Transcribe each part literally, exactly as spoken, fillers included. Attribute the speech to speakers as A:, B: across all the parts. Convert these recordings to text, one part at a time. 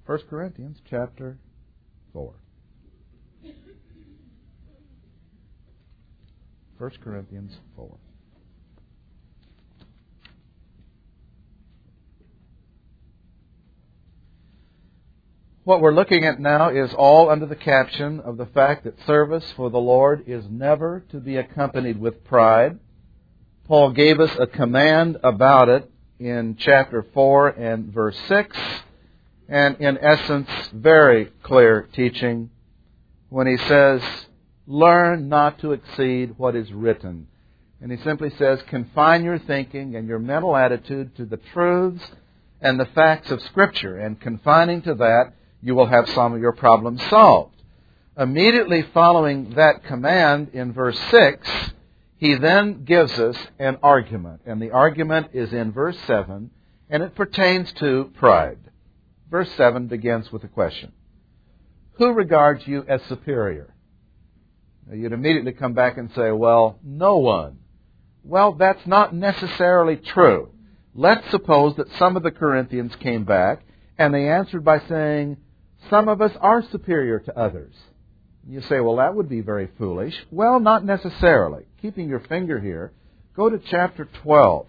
A: First Corinthians chapter four. First Corinthians four. What we're looking at now is all under the caption of the fact that service for the Lord is never to be accompanied with pride. Paul gave us a command about it in chapter four and verse six, and in essence, very clear teaching when he says, learn not to exceed what is written. And he simply says, confine your thinking and your mental attitude to the truths and the facts of Scripture, and confining to that, you will have some of your problems solved. Immediately following that command in verse six, he then gives us an argument. And the argument is in verse seven, and it pertains to pride. Verse seven begins with a question. Who regards you as superior? Now, you'd immediately come back and say, well, no one. Well, that's not necessarily true. Let's suppose that some of the Corinthians came back and they answered by saying, some of us are superior to others. You say, well, that would be very foolish. Well, not necessarily. Keeping your finger here, go to chapter twelve.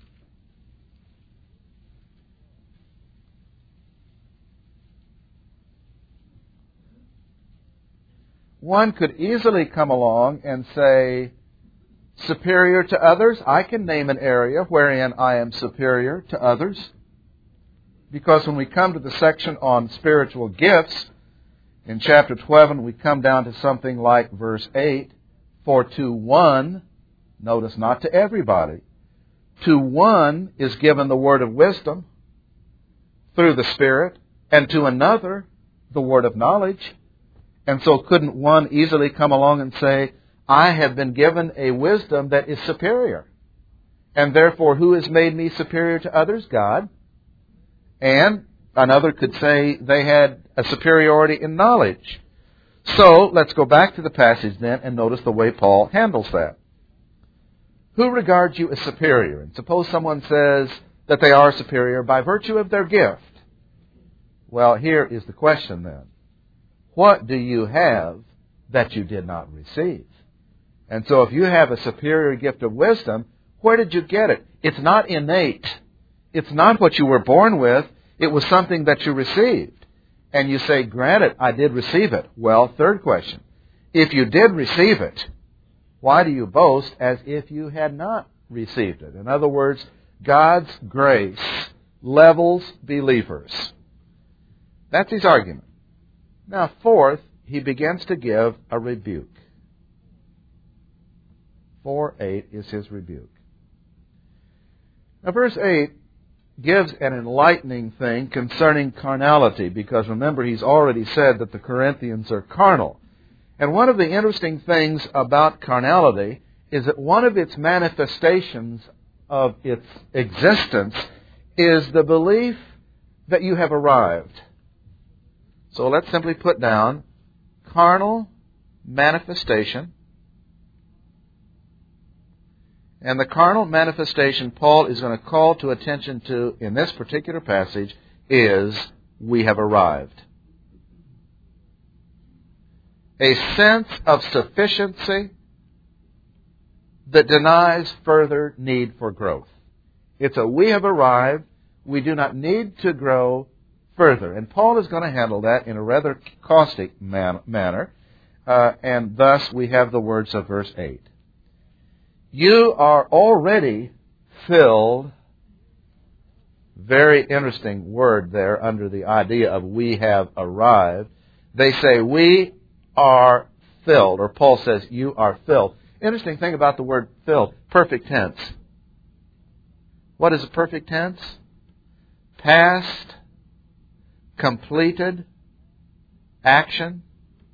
A: One could easily come along and say, superior to others. I can name an area wherein I am superior to others. Because when we come to the section on spiritual gifts, in chapter twelve, we come down to something like verse eight. For to one, notice not to everybody, to one is given the word of wisdom through the Spirit, and to another the word of knowledge. And so couldn't one easily come along and say, I have been given a wisdom that is superior. And therefore, who has made me superior to others? God. And another could say they had a superiority in knowledge. So, let's go back to the passage then and notice the way Paul handles that. Who regards you as superior? And suppose someone says that they are superior by virtue of their gift. Well, here is the question then. What do you have that you did not receive? And so if you have a superior gift of wisdom, where did you get it? It's not innate. It's not what you were born with. It was something that you received. And you say, granted, I did receive it. Well, third question. If you did receive it, why do you boast as if you had not received it? In other words, God's grace levels believers. That's his argument. Now, fourth, he begins to give a rebuke. four eight is his rebuke. Now, verse eight gives an enlightening thing concerning carnality, because remember, he's already said that the Corinthians are carnal. And one of the interesting things about carnality is that one of its manifestations of its existence is the belief that you have arrived. So let's simply put down carnal manifestation. And the carnal manifestation Paul is going to call to attention to in this particular passage is we have arrived. A sense of sufficiency that denies further need for growth. It's a we have arrived, we do not need to grow further. And Paul is going to handle that in a rather caustic man- manner. Uh, and thus we have the words of verse eight. You are already filled. Very interesting word there under the idea of we have arrived. They say we are filled, or Paul says you are filled. Interesting thing about the word filled, perfect tense. What is a perfect tense? Past, completed action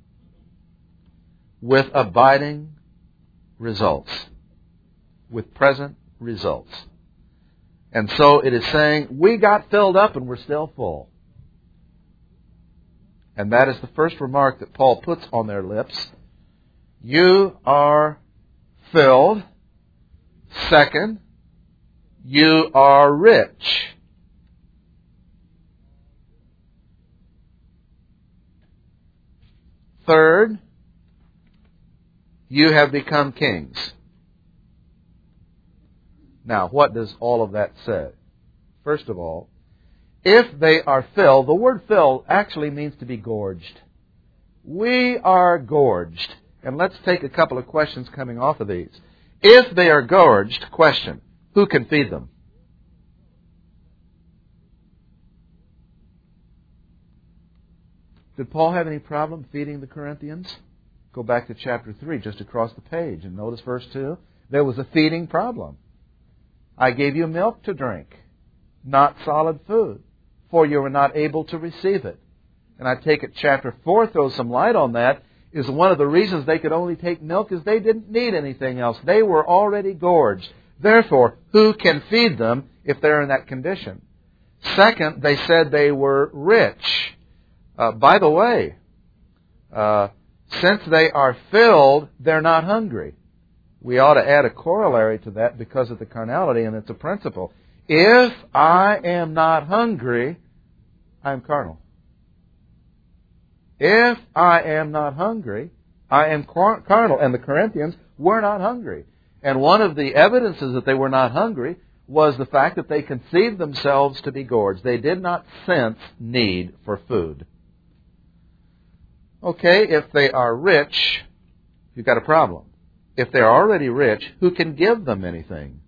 A: with abiding results. With present results. And so it is saying, we got filled up and we're still full. And that is the first remark that Paul puts on their lips. You are filled. Second, you are rich. Third, you have become kings. Now, what does all of that say? First of all, if they are filled, the word filled actually means to be gorged. We are gorged. And let's take a couple of questions coming off of these. If they are gorged, question, who can feed them? Did Paul have any problem feeding the Corinthians? Go back to chapter three, just across the page, and notice verse two. There was a feeding problem. I gave you milk to drink, not solid food, for you were not able to receive it. And I take it chapter four throws some light on that, is one of the reasons they could only take milk is they didn't need anything else. They were already gorged. Therefore, who can feed them if they're in that condition? Second, they said they were rich. Uh, by the way, uh, since they are filled, they're not hungry. We ought to add a corollary to that because of the carnality, and it's a principle. If I am not hungry, I'm carnal. If I am not hungry, I am carnal. And the Corinthians were not hungry. And one of the evidences that they were not hungry was the fact that they conceived themselves to be gorged. They did not sense need for food. Okay, if they are rich, you've got a problem. If they're already rich, who can give them anything?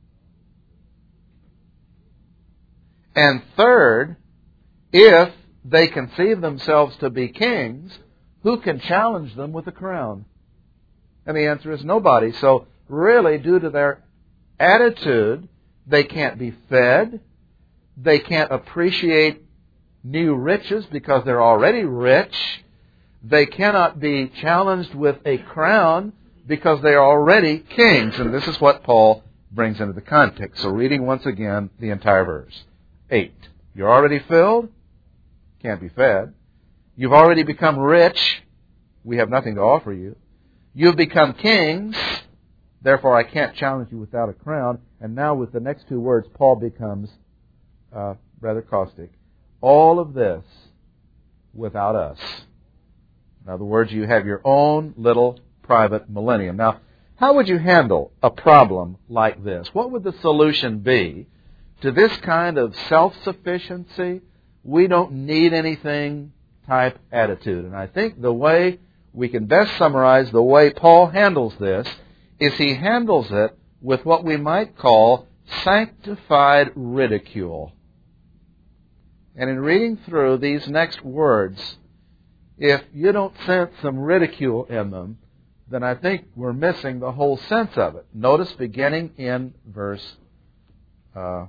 A: And third, if they conceive themselves to be kings, who can challenge them with a crown? And the answer is nobody. So really, due to their attitude, they can't be fed. They can't appreciate new riches because they're already rich. They cannot be challenged with a crown because they are already kings. And this is what Paul brings into the context. So reading once again the entire verse. Eight. You're already filled. Can't be fed. You've already become rich. We have nothing to offer you. You've become kings. Therefore, I can't challenge you without a crown. And now with the next two words, Paul becomes uh, rather caustic. All of this without us. In other words, you have your own little private millennium. Now, how would you handle a problem like this? What would the solution be to this kind of self-sufficiency, we don't need anything type attitude? And I think the way we can best summarize the way Paul handles this is he handles it with what we might call sanctified ridicule. And in reading through these next words, if you don't sense some ridicule in them, then I think we're missing the whole sense of it. Notice beginning in verse uh,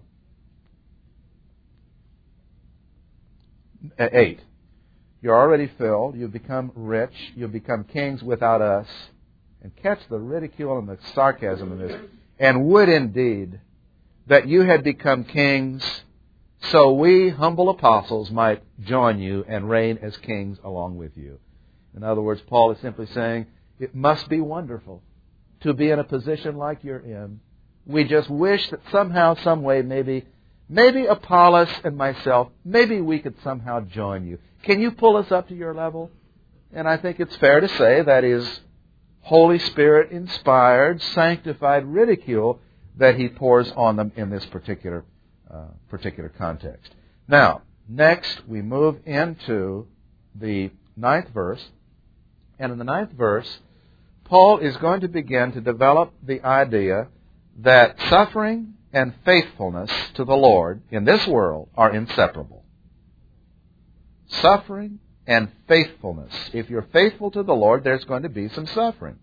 A: eight. You're already filled. You've become rich. You've become kings without us. And catch the ridicule and the sarcasm in this. And would indeed that you had become kings, so we, humble apostles, might join you and reign as kings along with you. In other words, Paul is simply saying, it must be wonderful to be in a position like you're in. We just wish that somehow, some way, maybe, maybe Apollos and myself, maybe we could somehow join you. Can you pull us up to your level? And I think it's fair to say that is Holy Spirit inspired, sanctified ridicule that he pours on them in this particular uh, particular context. Now, next we move into the ninth verse. And in the ninth verse, Paul is going to begin to develop the idea that suffering and faithfulness to the Lord in this world are inseparable. Suffering and faithfulness. If you're faithful to the Lord, there's going to be some suffering.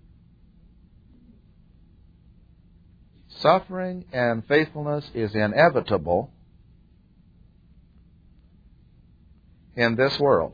A: Suffering and faithfulness is inevitable in this world.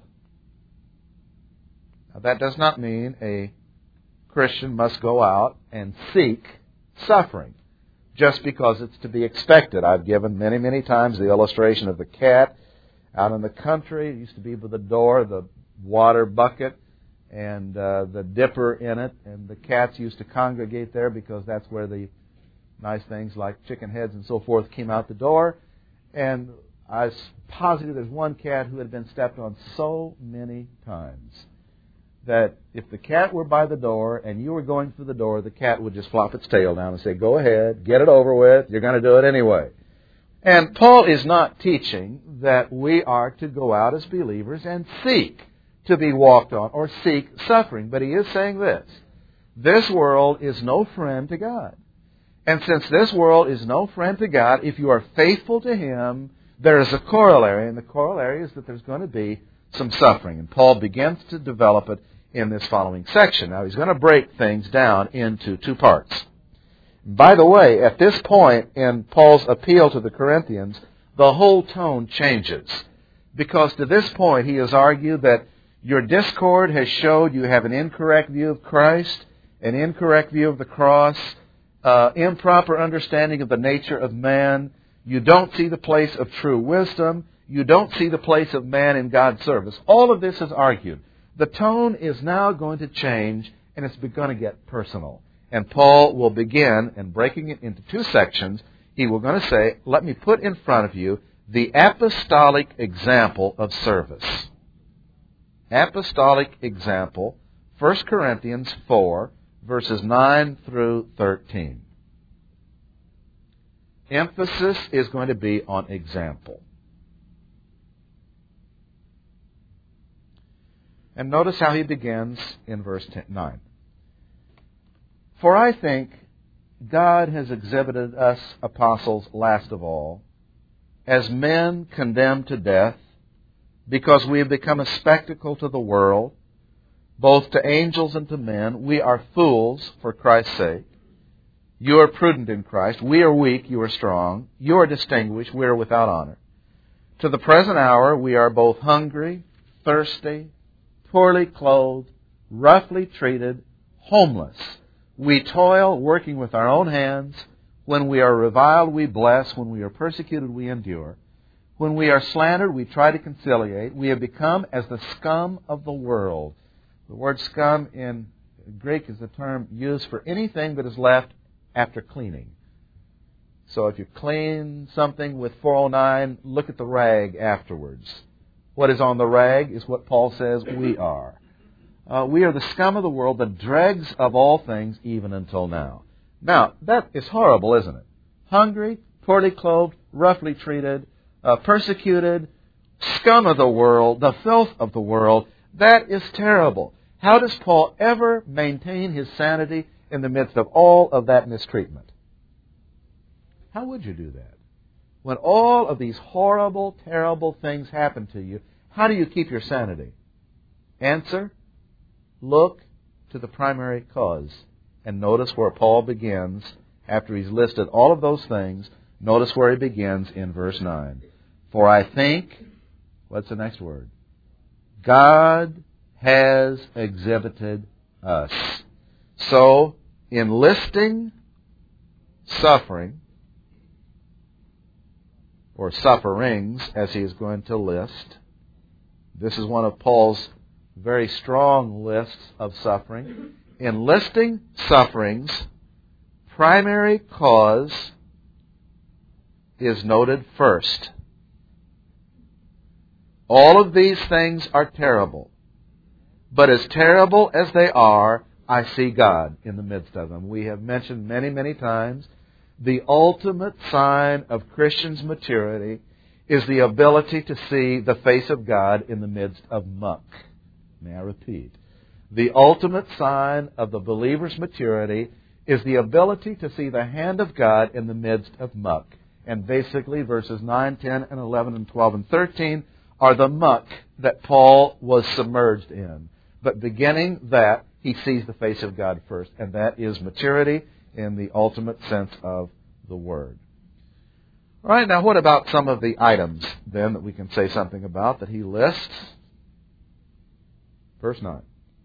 A: Now, that does not mean a Christian must go out and seek suffering just because it's to be expected. I've given many, many times the illustration of the cat out in the country. It used to be by the door, the water bucket, and uh, the dipper in it. And the cats used to congregate there because that's where the nice things like chicken heads and so forth came out the door. And I was positive there's one cat who had been stepped on so many times that if the cat were by the door and you were going through the door, the cat would just flop its tail down and say, go ahead, get it over with, you're going to do it anyway. And Paul is not teaching that we are to go out as believers and seek to be walked on or seek suffering, but he is saying this: this world is no friend to God. And since this world is no friend to God, if you are faithful to Him, there is a corollary, and the corollary is that there's going to be some suffering. And Paul begins to develop it in this following section. Now, he's going to break things down into two parts. By the way, at this point in Paul's appeal to the Corinthians, the whole tone changes. Because to this point, he has argued that your discord has showed you have an incorrect view of Christ, an incorrect view of the cross, uh, improper understanding of the nature of man. You don't see the place of true wisdom. You don't see the place of man in God's service. All of this is argued. The tone is now going to change, and it's going to get personal. And Paul will begin, and breaking it into two sections, he will going to say, let me put in front of you the apostolic example of service. Apostolic example, First Corinthians four, verses nine through thirteen. Emphasis is going to be on example. And notice how he begins in verse nine. For I think God has exhibited us apostles last of all, as men condemned to death, because we have become a spectacle to the world, both to angels and to men. We are fools for Christ's sake. You are prudent in Christ. We are weak. You are strong. You are distinguished. We are without honor. To the present hour, we are both hungry, thirsty, poorly clothed, roughly treated, homeless. We toil, working with our own hands. When we are reviled, we bless. When we are persecuted, we endure. When we are slandered, we try to conciliate. We have become as the scum of the world. The word scum in Greek is the term used for anything that is left after cleaning. So if you clean something with four oh nine, look at the rag afterwards. What is on the rag is what Paul says we are. Uh, we are the scum of the world, the dregs of all things, even until now. Now, that is horrible, isn't it? Hungry, poorly clothed, roughly treated, uh, persecuted, scum of the world, the filth of the world. That is terrible. How does Paul ever maintain his sanity in the midst of all of that mistreatment? How would you do that? When all of these horrible, terrible things happen to you, how do you keep your sanity? Answer, look to the primary cause. And notice where Paul begins after he's listed all of those things. Notice where he begins in verse nine. For I think, what's the next word? God has exhibited us. So, enlisting suffering, or sufferings, as he is going to list. This is one of Paul's very strong lists of suffering. Enlisting sufferings, primary cause is noted first. All of these things are terrible. But as terrible as they are, I see God in the midst of them. We have mentioned many, many times, the ultimate sign of Christians' maturity is the ability to see the face of God in the midst of muck. May I repeat? The ultimate sign of the believer's maturity is the ability to see the hand of God in the midst of muck. And basically, verses nine, ten, and eleven, and twelve, and thirteen are the muck that Paul was submerged in. But beginning that, he sees the face of God first, and that is maturity in the ultimate sense of the word. All right, now what about some of the items, then, that we can say something about that he lists? Verse nine.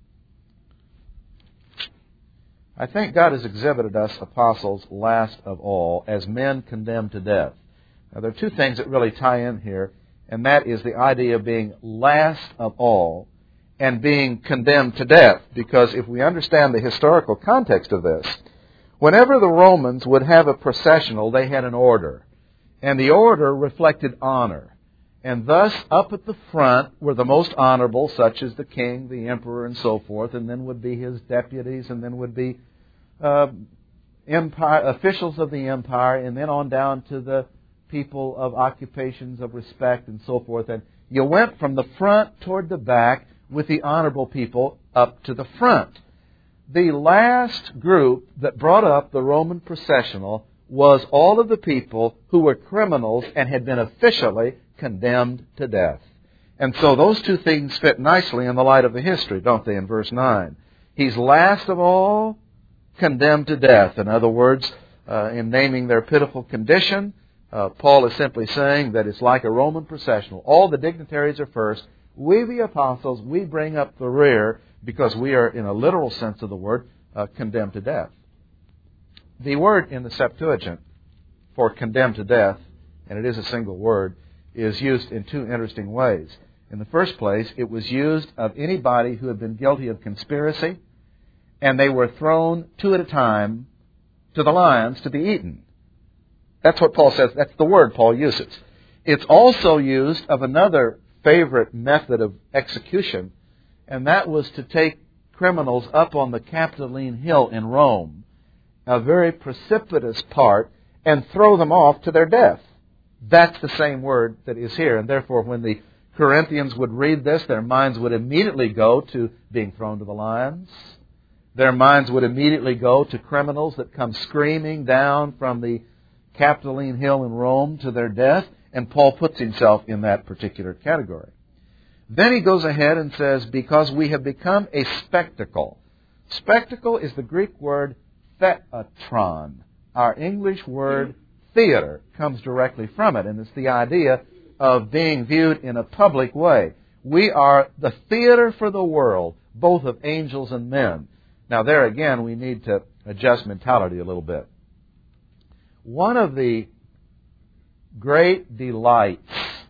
A: I think God has exhibited us apostles last of all, as men condemned to death. Now, there are two things that really tie in here, and that is the idea of being last of all and being condemned to death. Because if we understand the historical context of this, whenever the Romans would have a processional, they had an order. And the order reflected honor. And thus, up at the front were the most honorable, such as the king, the emperor, and so forth, and then would be his deputies, and then would be uh, empire officials of the empire, and then on down to the people of occupations of respect and so forth. And you went from the front toward the back with the honorable people up to the front. The last group that brought up the Roman processional was all of the people who were criminals and had been officially condemned to death. And so those two things fit nicely in the light of the history, don't they, in verse nine? He's last of all condemned to death. In other words, uh, in naming their pitiful condition, uh, Paul is simply saying that it's like a Roman processional. All the dignitaries are first. We, the apostles, we bring up the rear because we are, in a literal sense of the word, uh, condemned to death. The word in the Septuagint for condemned to death, and it is a single word, is used in two interesting ways. In the first place, it was used of anybody who had been guilty of conspiracy, and they were thrown two at a time to the lions to be eaten. That's what Paul says. That's the word Paul uses. It's also used of another favorite method of execution, and that was to take criminals up on the Capitoline Hill in Rome, a very precipitous part, and throw them off to their death. That's the same word that is here. And therefore, when the Corinthians would read this, their minds would immediately go to being thrown to the lions. Their minds would immediately go to criminals that come screaming down from the Capitoline Hill in Rome to their death. And Paul puts himself in that particular category. Then he goes ahead and says, because we have become a spectacle. Spectacle is the Greek word theatron. Our English word theater comes directly from it, and it's the idea of being viewed in a public way. We are the theater for the world, both of angels and men. Now there again, we need to adjust mentality a little bit. One of the great delights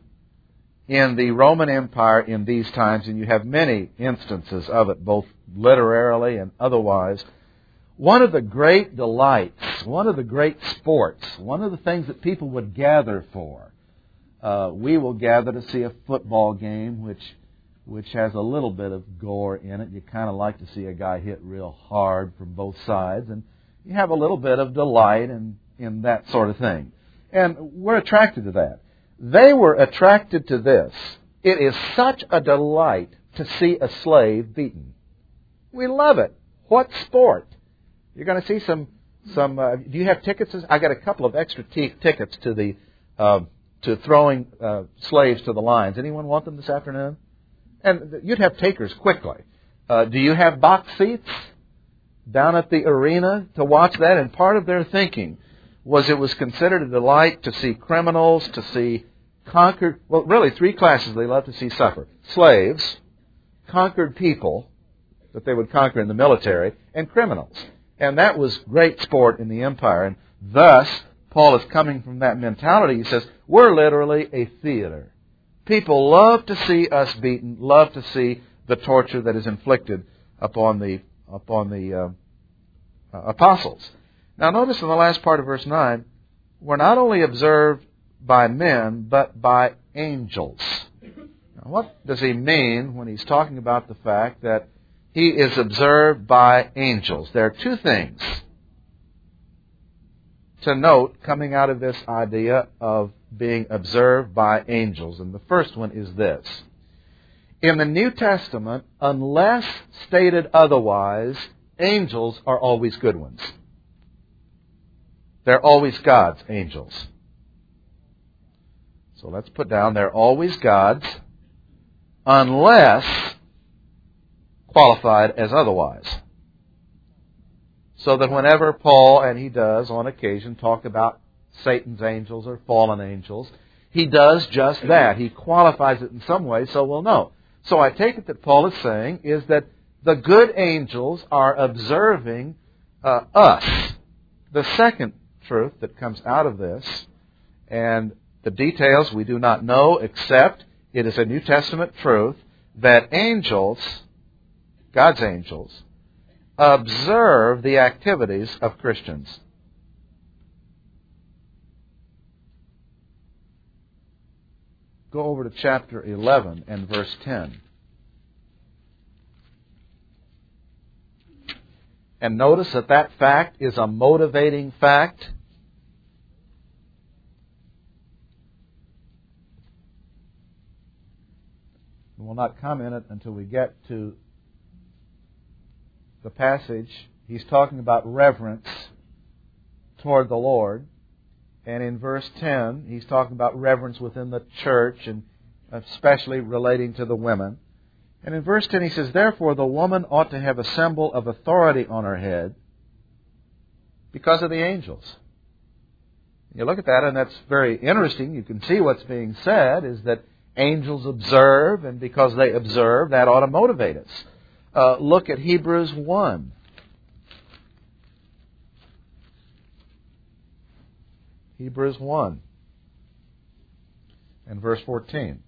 A: in the Roman Empire in these times, and you have many instances of it, both literarily and otherwise, one of the great delights, one of the great sports, one of the things that people would gather for, uh, we will gather to see a football game, which which has a little bit of gore in it. You kind of like to see a guy hit real hard from both sides, and you have a little bit of delight in, in that sort of thing. And we're attracted to that. They were attracted to this. It is such a delight to see a slave beaten. We love it. What sport? You're going to see some, some uh, do you have tickets? I got a couple of extra t- tickets to the, uh, to throwing uh, slaves to the lions. Anyone want them this afternoon? And you'd have takers quickly. Uh, do you have box seats down at the arena to watch that? And part of their thinking was it was considered a delight to see criminals, to see conquered, well, really three classes they love to see suffer. Slaves, conquered people that they would conquer in the military, and criminals. And that was great sport in the empire. And thus, Paul is coming from that mentality. He says, we're literally a theater. People love to see us beaten, love to see the torture that is inflicted upon the upon the uh, uh, apostles. Now notice in the last part of verse nine, we're not only observed by men, but by angels. Now, what does he mean when he's talking about the fact that he is observed by angels? There are two things to note coming out of this idea of being observed by angels. And the first one is this. In the New Testament, unless stated otherwise, angels are always good ones. They're always God's angels. So let's put down, they're always God's, unless qualified as otherwise. So that whenever Paul, and he does on occasion, talk about Satan's angels or fallen angels, he does just that. He qualifies it in some way so we'll know. So I take it that Paul is saying is that the good angels are observing uh, us. The second truth that comes out of this, and the details we do not know except it is a New Testament truth, that angels, God's angels, observe the activities of Christians. go over to chapter eleven and verse ten. And notice that that fact is a motivating fact. We'll not comment it until we get to the passage. He's talking about reverence toward the Lord. And in verse ten, he's talking about reverence within the church, and especially relating to the women. And in verse ten he says, therefore the woman ought to have a symbol of authority on her head because of the angels. You look at that, and that's very interesting. You can see what's being said is that angels observe, and because they observe, that ought to motivate us. Uh, look at Hebrews one. Hebrews one and verse fourteen.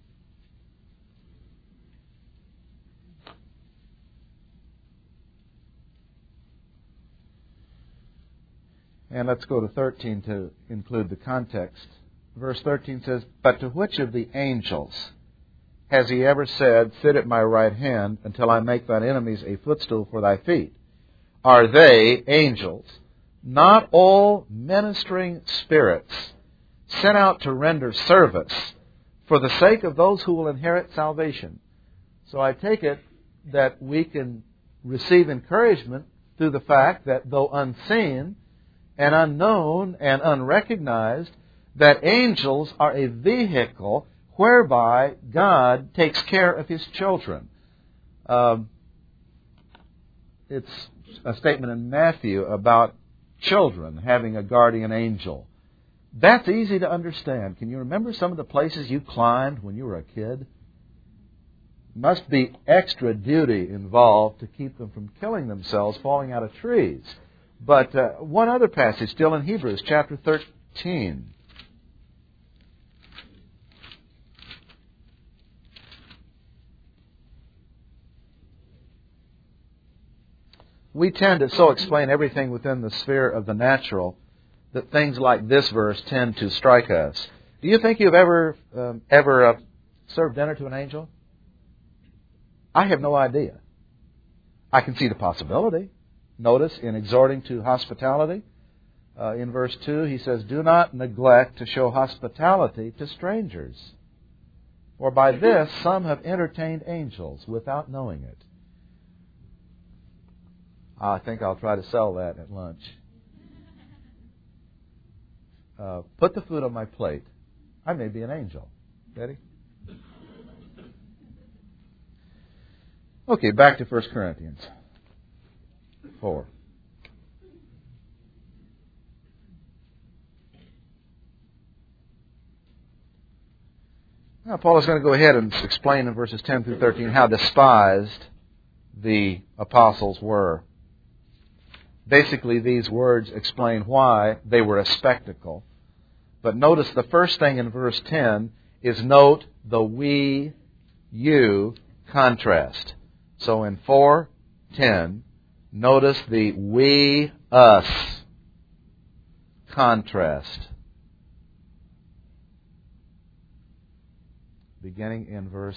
A: And let's go to thirteen to include the context. Verse thirteen says, but to which of the angels has he ever said, sit at my right hand until I make thine enemies a footstool for thy feet? Are they, angels, not all ministering spirits sent out to render service for the sake of those who will inherit salvation? So I take it that we can receive encouragement through the fact that though unseen and unknown and unrecognized, that angels are a vehicle whereby God takes care of His children. Um, it's a statement in Matthew about children having a guardian angel. That's easy to understand. Can you remember some of the places you climbed when you were a kid? Must be extra duty involved to keep them from killing themselves, falling out of trees. But uh, one other passage, still in Hebrews, chapter thirteen. We tend to so explain everything within the sphere of the natural that things like this verse tend to strike us. Do you think you've ever um, ever uh, served dinner to an angel? I have no idea. I can see the possibility. Notice in exhorting to hospitality, uh, in verse two, he says, do not neglect to show hospitality to strangers. For by this some have entertained angels without knowing it. I think I'll try to sell that at lunch. Uh, put the food on my plate. I may be an angel. Ready? Okay, back to First Corinthians four. Now, Paul is going to go ahead and explain in verses ten through thirteen how despised the apostles were. Basically, these words explain why they were a spectacle. But notice the first thing in verse ten is note the we, you contrast. So in four ten, notice the we, us contrast. Beginning in verse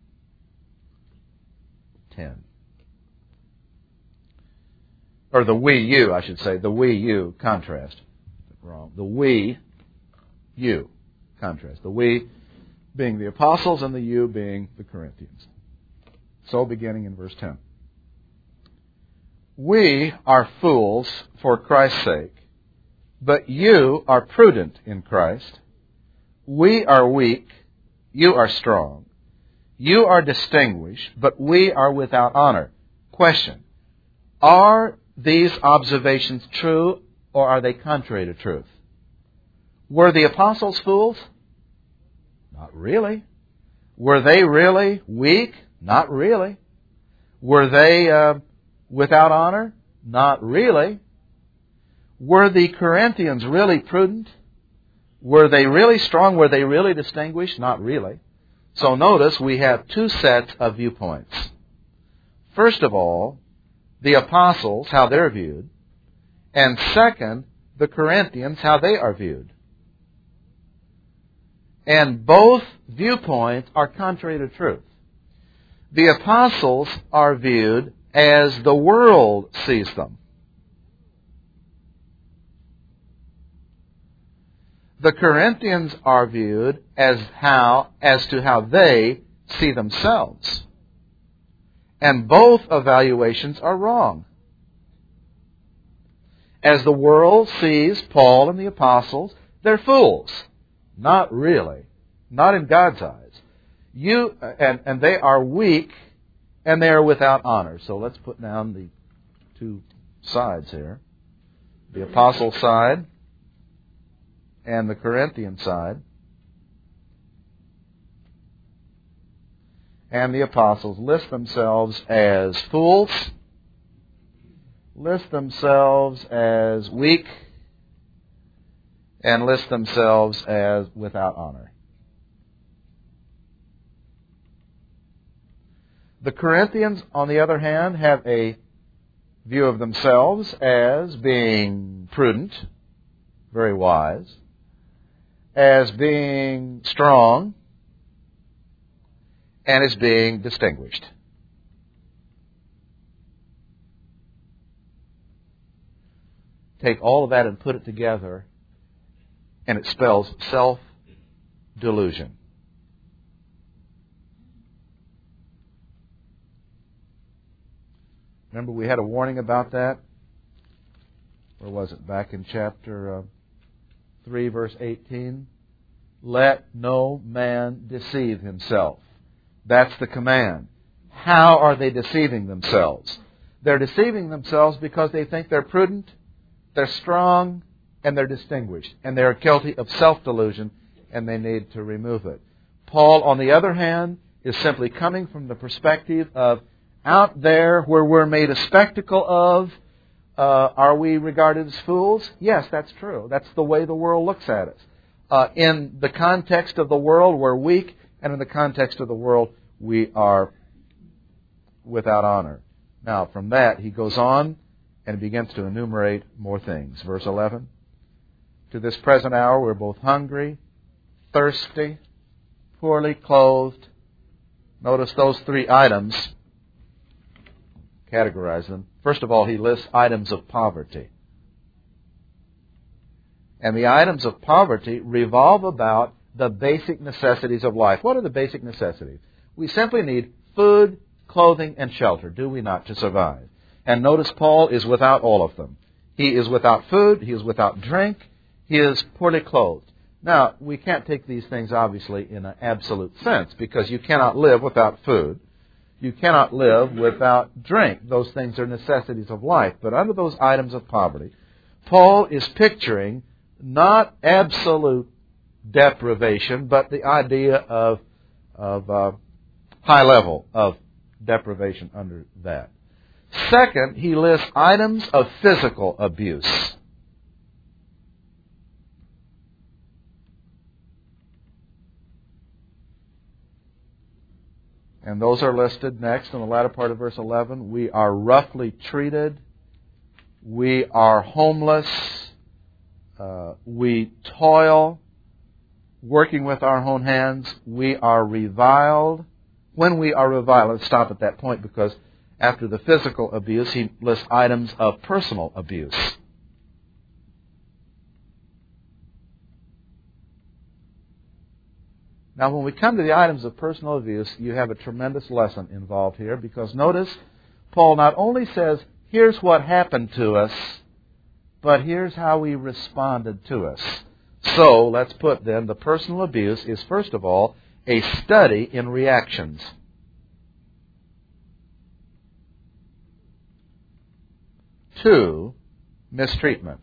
A: ten. Or the we, you, I should say. The we, you contrast. Wrong. The we, you contrast. The we being the apostles and the you being the Corinthians. So beginning in verse ten. We are fools for Christ's sake, but you are prudent in Christ. We are weak, you are strong. You are distinguished, but we are without honor. Question. Are these observations true, or are they contrary to truth? Were the apostles fools? Not really. Were they really weak? Not really. Were they uh, without honor? Not really. Were the Corinthians really prudent? Were they really strong? Were they really distinguished? Not really. So notice we have two sets of viewpoints. First of all, the apostles, how they're viewed. And second, the Corinthians, how they are viewed. And both viewpoints are contrary to truth. The apostles are viewed as the world sees them. The Corinthians are viewed as how as to how they see themselves. And both evaluations are wrong. As the world sees Paul and the apostles, they're fools. Not really. Not in God's eyes. You and, and they are weak and they are without honor. So let's put down the two sides here. The apostle side and the Corinthian side. And the apostles list themselves as fools, list themselves as weak, and list themselves as without honor. The Corinthians, on the other hand, have a view of themselves as being prudent, very wise, as being strong, and as being distinguished. Take all of that and put it together, and it spells self-delusion. Remember we had a warning about that? Where was it? Back in chapter uh, three, verse eighteen. Let no man deceive himself. That's the command. How are they deceiving themselves? They're deceiving themselves because they think they're prudent, they're strong, and they're distinguished. And they're guilty of self-delusion, and they need to remove it. Paul, on the other hand, is simply coming from the perspective of out there where we're made a spectacle of, uh, are we regarded as fools? Yes, that's true. That's the way the world looks at us. Uh, in the context of the world, we're weak, and in the context of the world, we are without honor. Now, from that, he goes on and begins to enumerate more things. Verse eleven. To this present hour, we're both hungry, thirsty, poorly clothed. Notice those three items. Categorize them. First of all, he lists items of poverty. And the items of poverty revolve about the basic necessities of life. What are the basic necessities? We simply need food, clothing, and shelter, do we not, to survive? And notice Paul is without all of them. He is without food, he is without drink, he is poorly clothed. Now, we can't take these things, obviously, in an absolute sense, because you cannot live without food. You cannot live without drink. Those things are necessities of life. But under those items of poverty, Paul is picturing not absolute deprivation, but the idea of, of uh, high level of deprivation under that. Second, he lists items of physical abuse. And those are listed next in the latter part of verse eleven. We are roughly treated. We are homeless. Uh, we toil, working with our own hands. We are reviled. When we are reviled, let's stop at that point, because after the physical abuse, he lists items of personal abuse. Now, when we come to the items of personal abuse, you have a tremendous lesson involved here, because notice, Paul not only says, here's what happened to us, but here's how we responded to us. So, let's put then, the personal abuse is, first of all, a study in reactions. Two, mistreatment.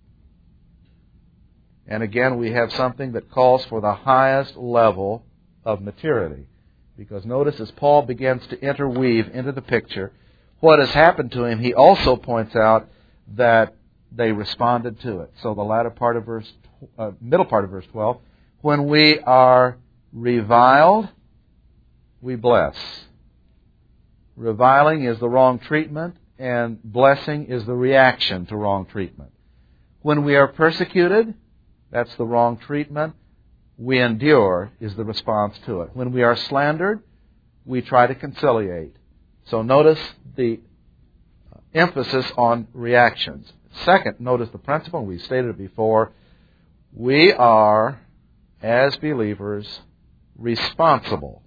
A: And again, we have something that calls for the highest level of maturity. Because notice, as Paul begins to interweave into the picture what has happened to him, he also points out that they responded to it. So the latter part of verse, uh, middle part of verse twelve, when we are reviled, we bless. Reviling is the wrong treatment, and blessing is the reaction to wrong treatment. When we are persecuted, that's the wrong treatment. we endure is the response to it. When we are slandered, we try to conciliate. So notice the emphasis on reactions. Second, notice the principle, we stated it before, we are, as believers, responsible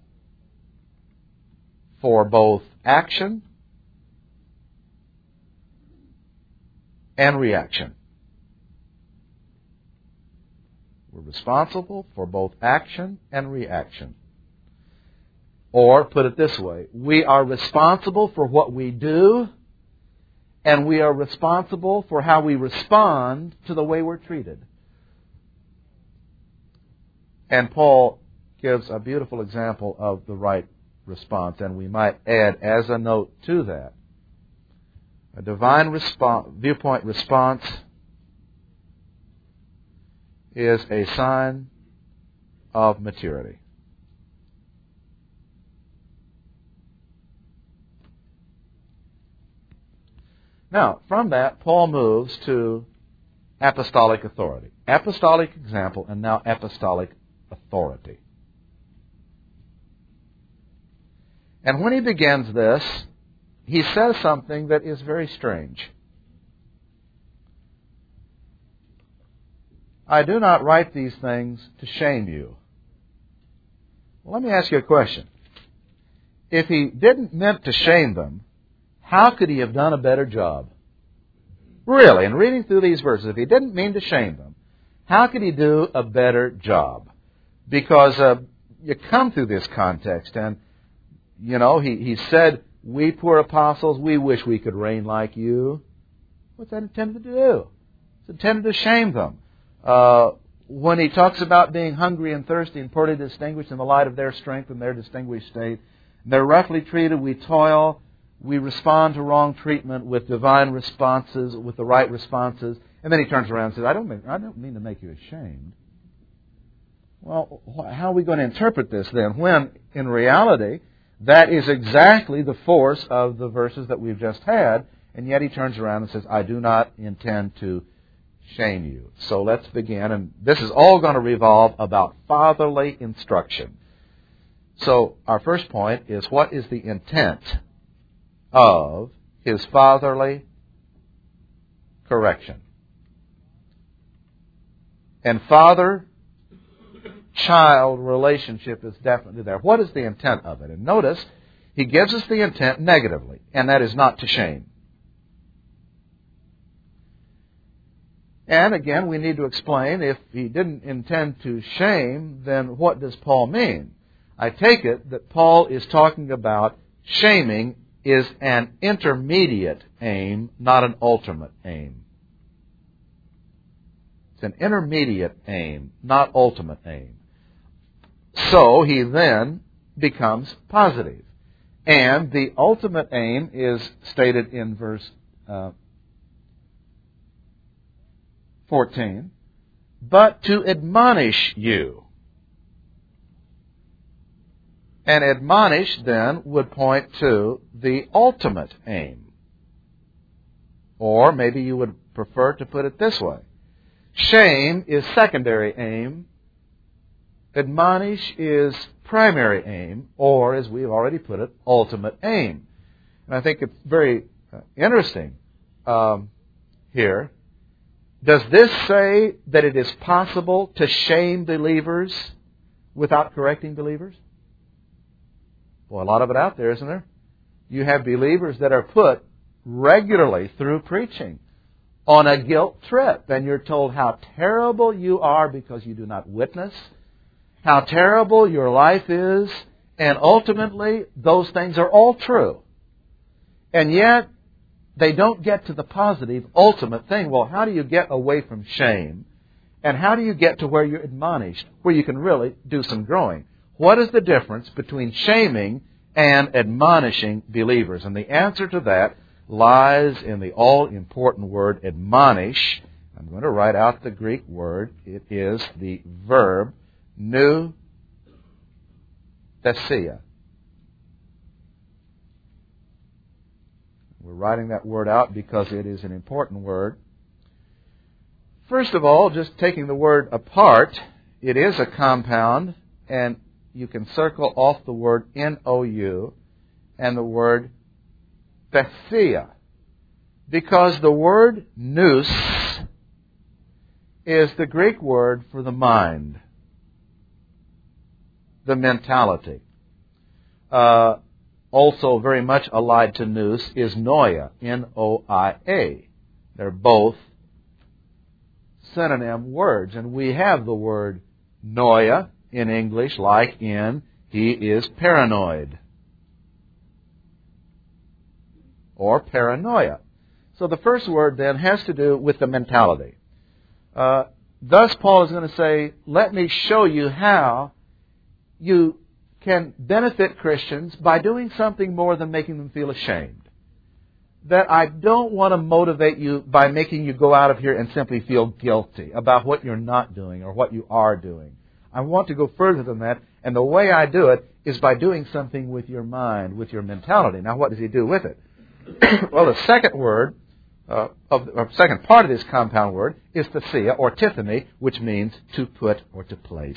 A: for both action and reaction. We're responsible for both action and reaction. Or, put it this way, we are responsible for what we do, and we are responsible for how we respond to the way we're treated. And Paul gives a beautiful example of the right response, and we might add as a note to that, a divine response, viewpoint response is a sign of maturity. Now, from that, Paul moves to apostolic authority. Apostolic example and now apostolic authority. And when he begins this, he says something that is very strange. I do not write these things to shame you. Well, let me ask you a question. If he didn't meant to shame them, how could he have done a better job? Really, in reading through these verses, if he didn't mean to shame them, how could he do a better job? Because uh, you come through this context, and, you know, he, he said, we poor apostles, we wish we could reign like you. What's that intended to do? It's intended to shame them. Uh, when he talks about being hungry and thirsty and poorly distinguished in the light of their strength and their distinguished state, they're roughly treated, we toil, we respond to wrong treatment with divine responses, with the right responses, and then he turns around and says, I don't mean, I don't mean to make you ashamed. Well, how are we going to interpret this then, when, in reality, that is exactly the force of the verses that we've just had, and yet he turns around and says, I do not intend to shame you. So let's begin, and this is all going to revolve about fatherly instruction. So our first point is, what is the intent of his fatherly correction? And father-child relationship is definitely there. What is the intent of it? And notice, he gives us the intent negatively, and that is not to shame. And again, we need to explain, if he didn't intend to shame, then what does Paul mean? I take it that Paul is talking about shaming is an intermediate aim, not an ultimate aim. It's an intermediate aim, not ultimate aim. So he then becomes positive. And the ultimate aim is stated in verse uh, fourteen, but to admonish you. And admonish, then, would point to the ultimate aim. Or maybe you would prefer to put it this way. Shame is secondary aim. Admonish is primary aim, or, as we've already put it, ultimate aim. And I think it's very uh, interesting um, here. Does this say that it is possible to shame believers without correcting believers? Well, a lot of it out there, isn't there? You have believers that are put regularly through preaching on a guilt trip, and you're told how terrible you are because you do not witness, how terrible your life is, and ultimately those things are all true. And yet, they don't get to the positive, ultimate thing. Well, how do you get away from shame? And how do you get to where you're admonished, where you can really do some growing? What is the difference between shaming and admonishing believers? And the answer to that lies in the all-important word admonish. I'm going to write out the Greek word. It is the verb nouthesia. We're writing that word out because it is an important word. First of all, just taking the word apart, it is a compound, and you can circle off the word N O U and the word Thesia, because the word nous is the Greek word for the mind, the mentality. Uh, also very much allied to nous is noia, N O I A. They're both synonym words, and we have the word noia in English, like in he is paranoid or paranoia. So the first word then has to do with the mentality. Uh, thus Paul is going to say, let me show you how you can benefit Christians by doing something more than making them feel ashamed. That I don't want to motivate you by making you go out of here and simply feel guilty about what you're not doing or what you are doing. I want to go further than that, and the way I do it is by doing something with your mind, with your mentality. Now, what does he do with it? Well, the second word, uh, of the or second part of this compound word is thesia, or tithemi, which means to put or to place.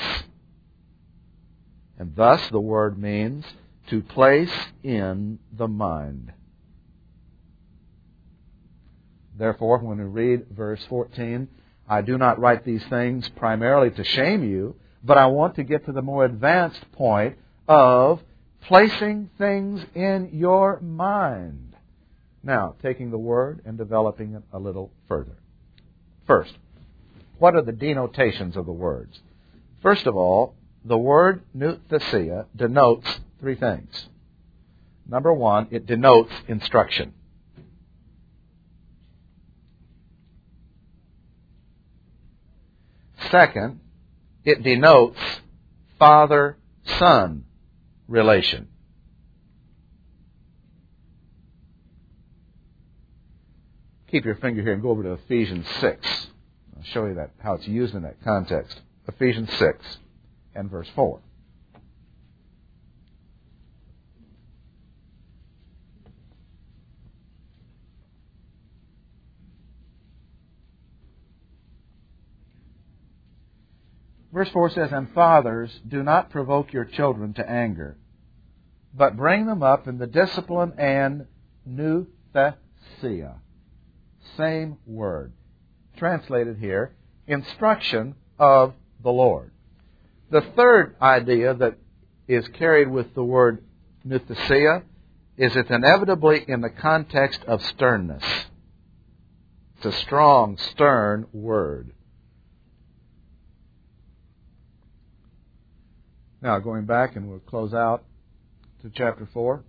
A: And thus the word means to place in the mind. Therefore, when we read verse fourteen, I do not write these things primarily to shame you, but I want to get to the more advanced point of placing things in your mind. Now, taking the word and developing it a little further. First, what are the denotations of the words? First of all, the word nouthesia denotes three things. Number one, it denotes instruction. Second, it denotes father-son relation. Keep your finger here and go over to Ephesians six. I'll show you that how it's used in that context. Ephesians six and verse four. Verse four says, and fathers, do not provoke your children to anger, but bring them up in the discipline and nouthesia. Same word. Translated here, instruction of the Lord. The third idea that is carried with the word nouthesia is it's inevitably in the context of sternness. It's a strong, stern word. Now, going back, and we'll close out to chapter four.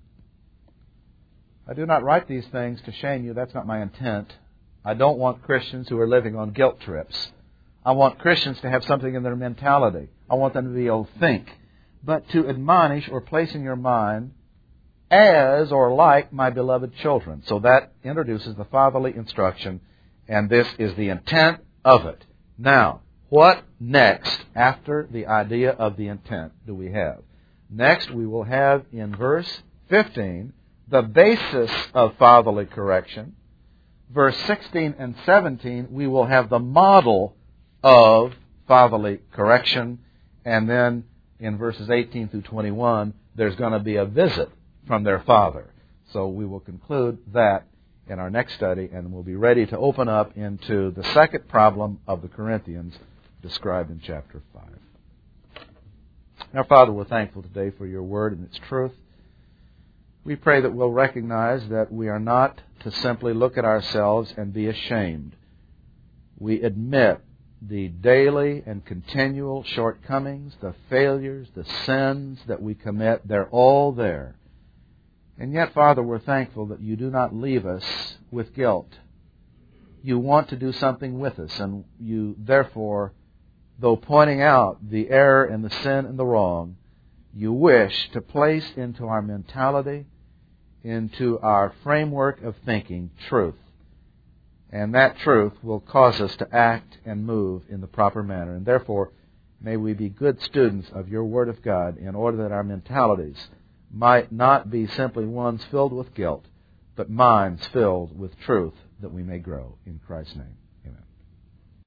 A: I do not write these things to shame you. That's not my intent. I don't want Christians who are living on guilt trips. I want Christians to have something in their mentality. I want them to be able to think. But to admonish or place in your mind as or like my beloved children. So that introduces the fatherly instruction, and this is the intent of it. Now, what next after the idea of the intent do we have? Next, we will have in verse fifteen the basis of fatherly correction. Verse sixteen and seventeen, we will have the model of fatherly correction. And then in verses eighteen through twenty-one, there's going to be a visit from their father. So we will conclude that in our next study, and we'll be ready to open up into the second problem of the Corinthians described in chapter five. Now, Father, we're thankful today for your word and its truth. We pray that we'll recognize that we are not to simply look at ourselves and be ashamed. We admit the daily and continual shortcomings, the failures, the sins that we commit. They're all there. And yet, Father, we're thankful that you do not leave us with guilt. You want to do something with us, and you, therefore, though pointing out the error and the sin and the wrong, you wish to place into our mentality, into our framework of thinking, truth. And that truth will cause us to act and move in the proper manner. And therefore, may we be good students of your Word of God in order that our mentalities might not be simply ones filled with guilt, but minds filled with truth, that we may grow in Christ's name.